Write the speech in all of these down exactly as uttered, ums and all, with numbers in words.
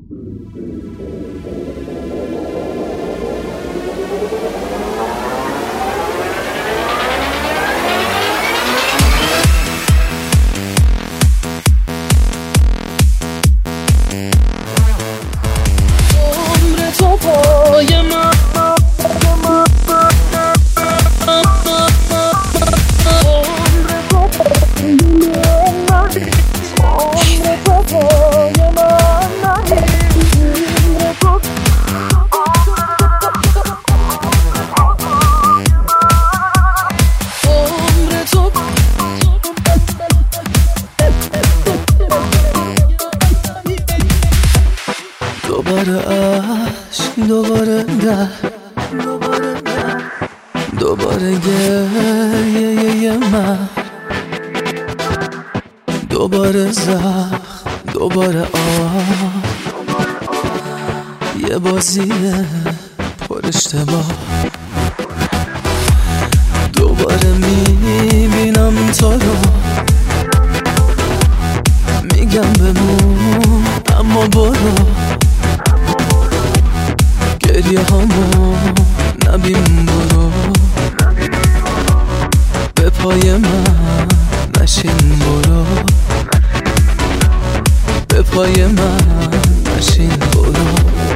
دوباره عشق، دوباره در، دوباره در، دوباره گریه من، دوباره زخم، دوباره آه، یه بازی پر اشتباه. دوباره میبینم تو رو، میگم بمون اما برو، گریه هامو نبین برو، به پای من نشین برو، به پای من نشین برو.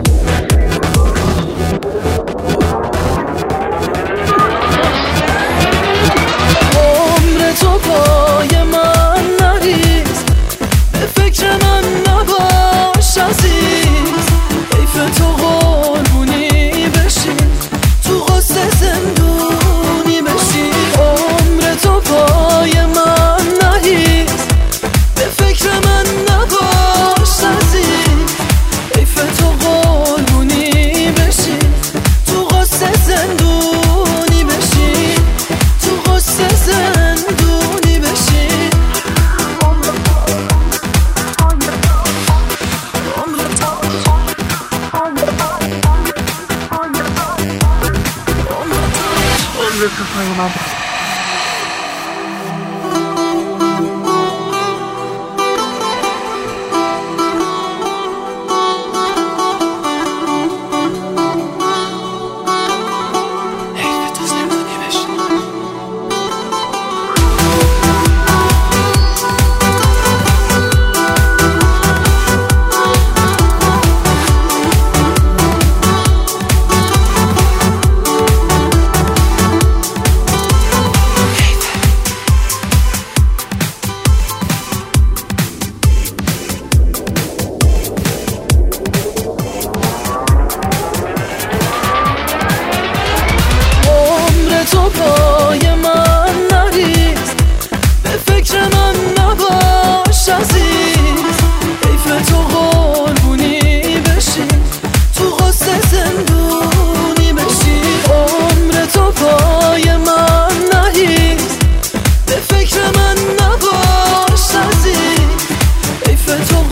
عمر تو پای من نریز، به فکر من نباش عزیز، حیف تو قربونی بشی، تو غصه زندونی بشی. عمر تو پای من نریز، به فکر من نباش عزیز، حیف تو قربونی بشی، تو غصه زندونی بشی، تو غصه زندونی بشی. عمر تو پای من تو پای من نریز، به فکر من نباش عزیز، حیف تو قربونی بشی، تو غصه زندونی بشی. عمر تو پای من نریز، به فکر من نباش عزیز، حیف تو